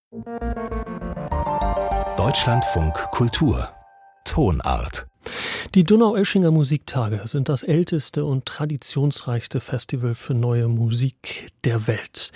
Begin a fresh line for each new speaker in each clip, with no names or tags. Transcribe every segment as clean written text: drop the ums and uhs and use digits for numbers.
Deutschlandfunk Kultur Tonart.
Die Donaueschinger Musiktage sind das älteste und traditionsreichste Festival für neue Musik der Welt.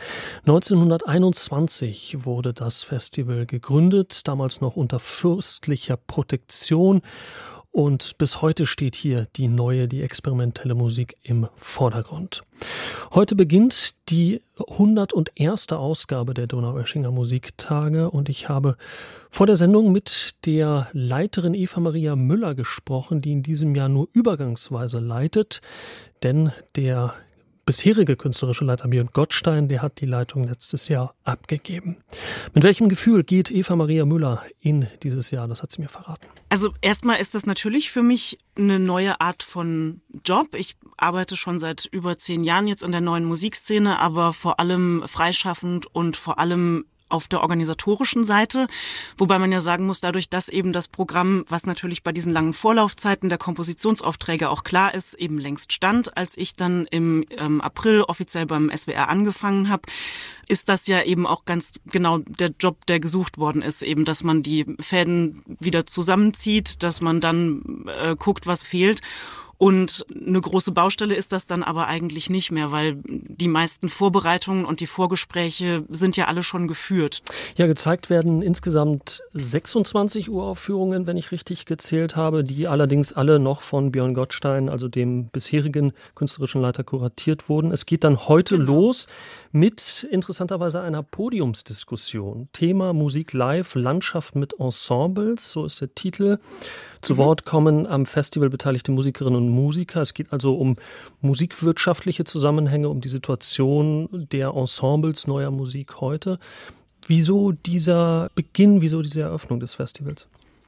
1921 wurde das Festival gegründet, damals noch unter fürstlicher Protektion. Und bis heute steht hier die experimentelle Musik im Vordergrund. Heute beginnt die 101. Ausgabe der Donaueschinger Musiktage und ich habe vor der Sendung mit der Leiterin Eva Maria Müller gesprochen, die in diesem Jahr nur übergangsweise leitet, denn der bisherige künstlerische Leiter Björn Gottstein, der hat die Leitung letztes Jahr abgegeben. Mit welchem Gefühl geht Eva Maria Müller in dieses Jahr? Das hat sie mir verraten.
Also erstmal ist das natürlich für mich eine neue Art von Job. Ich arbeite schon seit über 10 Jahren jetzt in der neuen Musikszene, aber vor allem freischaffend und vor allem auf der organisatorischen Seite, wobei man ja sagen muss, dadurch, dass eben das Programm, was natürlich bei diesen langen Vorlaufzeiten der Kompositionsaufträge auch klar ist, eben längst stand, als ich dann im April offiziell beim SWR angefangen habe, ist das ja eben auch ganz genau der Job, der gesucht worden ist, eben, dass man die Fäden wieder zusammenzieht, dass man dann guckt, was fehlt. Und eine große Baustelle ist das dann aber eigentlich nicht mehr, weil die meisten Vorbereitungen und die Vorgespräche sind ja alle schon geführt.
Ja, gezeigt werden insgesamt 26 Uraufführungen, wenn ich richtig gezählt habe, die allerdings alle noch von Björn Gottstein, also dem bisherigen künstlerischen Leiter, kuratiert wurden. Es geht dann heute los mit interessanterweise einer Podiumsdiskussion. Thema Musik live, Landschaft mit Ensembles, so ist der Titel. Zu Wort kommen am Festival beteiligte Musikerinnen und Musiker. Es geht also um musikwirtschaftliche Zusammenhänge, um die Situation der Ensembles neuer Musik heute. Wieso dieser Beginn, wieso diese Eröffnung des Festivals?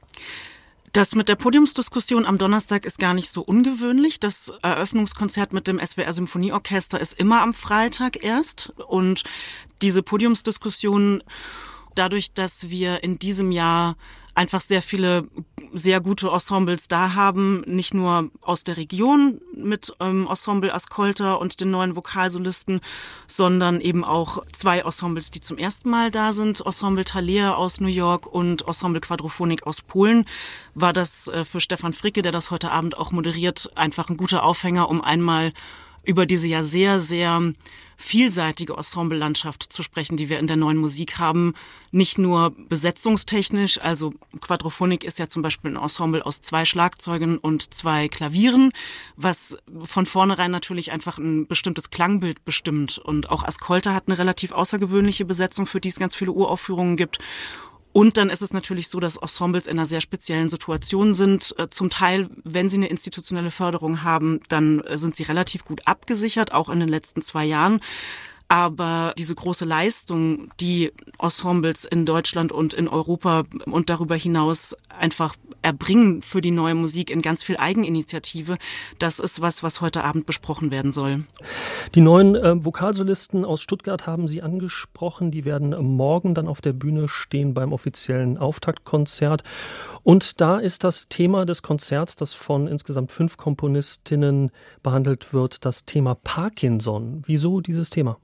Das mit der Podiumsdiskussion am Donnerstag ist gar nicht so ungewöhnlich. Das Eröffnungskonzert mit dem SWR Symphonieorchester ist immer am Freitag erst. Und diese Podiumsdiskussion, dadurch, dass wir in diesem Jahr einfach sehr viele sehr gute Ensembles da haben, nicht nur aus der Region mit Ensemble Ascolta und den neuen Vokalsolisten, sondern eben auch 2 Ensembles, die zum ersten Mal da sind, Ensemble Thaler aus New York und Ensemble Quadrophonik aus Polen, war das für Stefan Fricke, der das heute Abend auch moderiert, einfach ein guter Aufhänger, um einmal über diese ja sehr, sehr vielseitige Ensemble-Landschaft zu sprechen, die wir in der neuen Musik haben. Nicht nur besetzungstechnisch, also Quadrophonik ist ja zum Beispiel ein Ensemble aus 2 Schlagzeugen und 2 Klavieren, was von vornherein natürlich einfach ein bestimmtes Klangbild bestimmt. Und auch Ascolta hat eine relativ außergewöhnliche Besetzung, für die es ganz viele Uraufführungen gibt. Und dann ist es natürlich so, dass Ensembles in einer sehr speziellen Situation sind. Zum Teil, wenn sie eine institutionelle Förderung haben, dann sind sie relativ gut abgesichert, auch in den letzten 2 Jahren. Aber diese große Leistung, die Ensembles in Deutschland und in Europa und darüber hinaus einfach erbringen für die neue Musik in ganz viel Eigeninitiative, das ist was heute Abend besprochen werden soll.
Die neuen Vokalsolisten aus Stuttgart haben Sie angesprochen. Die werden morgen dann auf der Bühne stehen beim offiziellen Auftaktkonzert. Und da ist das Thema des Konzerts, das von insgesamt 5 Komponistinnen behandelt wird, das Thema Parkinson. Wieso dieses Thema?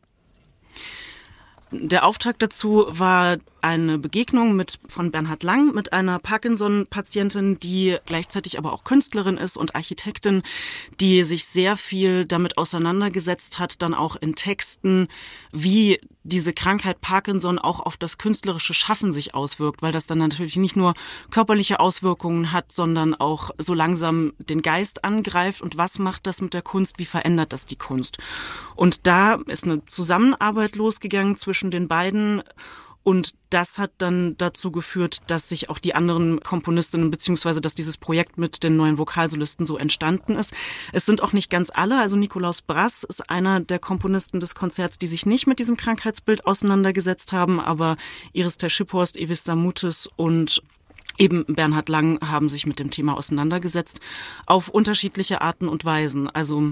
Der Auftakt dazu war eine Begegnung von Bernhard Lang mit einer Parkinson-Patientin, die gleichzeitig aber auch Künstlerin ist und Architektin, die sich sehr viel damit auseinandergesetzt hat, dann auch in Texten, wie diese Krankheit Parkinson auch auf das künstlerische Schaffen sich auswirkt, weil das dann natürlich nicht nur körperliche Auswirkungen hat, sondern auch so langsam den Geist angreift. Und was macht das mit der Kunst? Wie verändert das die Kunst? Und da ist eine Zusammenarbeit losgegangen zwischen den beiden. Und das hat dann dazu geführt, dass sich auch die anderen Komponistinnen beziehungsweise dass dieses Projekt mit den neuen Vokalsolisten so entstanden ist. Es sind auch nicht ganz alle, also Nikolaus Brass ist einer der Komponisten des Konzerts, die sich nicht mit diesem Krankheitsbild auseinandergesetzt haben, aber Iris Ter-Schipphorst, Evis Samutis und eben Bernhard Lang haben sich mit dem Thema auseinandergesetzt auf unterschiedliche Arten und Weisen. Also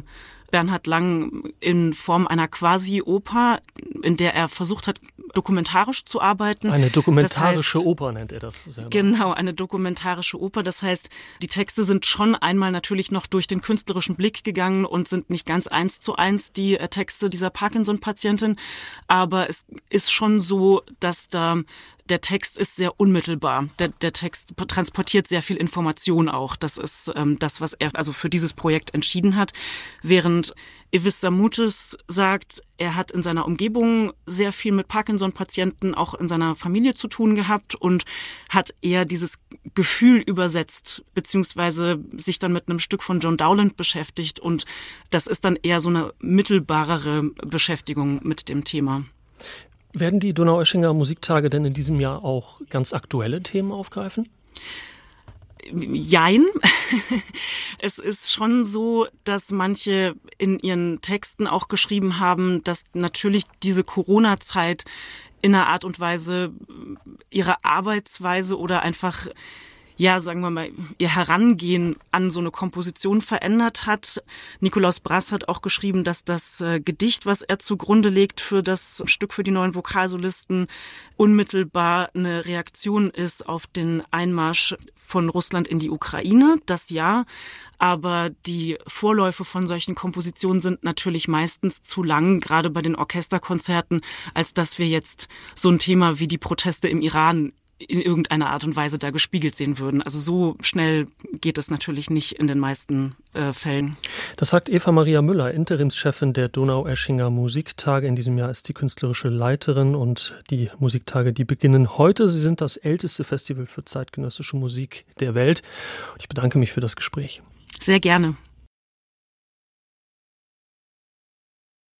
Bernhard Lang in Form einer Quasi-Oper, in der er versucht hat, dokumentarisch zu arbeiten.
Eine dokumentarische Oper nennt er das selber.
Genau, eine dokumentarische Oper. Das heißt, die Texte sind schon einmal natürlich noch durch den künstlerischen Blick gegangen und sind nicht ganz 1:1 die Texte dieser Parkinson-Patientin. Aber es ist schon so, dass der Text ist sehr unmittelbar. Der Text transportiert sehr viel Information auch. Das ist das, was er also für dieses Projekt entschieden hat. Während Ivis Samoutis sagt, er hat in seiner Umgebung sehr viel mit Parkinson-Patienten, auch in seiner Familie zu tun gehabt und hat eher dieses Gefühl übersetzt, beziehungsweise sich dann mit einem Stück von John Dowland beschäftigt. Und das ist dann eher so eine mittelbarere Beschäftigung mit dem Thema.
Werden die Donaueschinger Musiktage denn in diesem Jahr auch ganz aktuelle Themen aufgreifen?
Jein. Es ist schon so, dass manche in ihren Texten auch geschrieben haben, dass natürlich diese Corona-Zeit in einer Art und Weise ihre Arbeitsweise oder einfach, ja, sagen wir mal, ihr Herangehen an so eine Komposition verändert hat. Nikolaus Brass hat auch geschrieben, dass das Gedicht, was er zugrunde legt für das Stück für die neuen Vokalsolisten, unmittelbar eine Reaktion ist auf den Einmarsch von Russland in die Ukraine. Das ja. Aber die Vorläufe von solchen Kompositionen sind natürlich meistens zu lang, gerade bei den Orchesterkonzerten, als dass wir jetzt so ein Thema wie die Proteste im Iran in irgendeiner Art und Weise da gespiegelt sehen würden. Also so schnell geht es natürlich nicht in den meisten Fällen.
Das sagt Eva Maria Müller, Interimschefin der Donaueschinger Musiktage. In diesem Jahr ist sie künstlerische Leiterin und die Musiktage, die beginnen heute. Sie sind das älteste Festival für zeitgenössische Musik der Welt. Ich bedanke mich für das Gespräch.
Sehr gerne.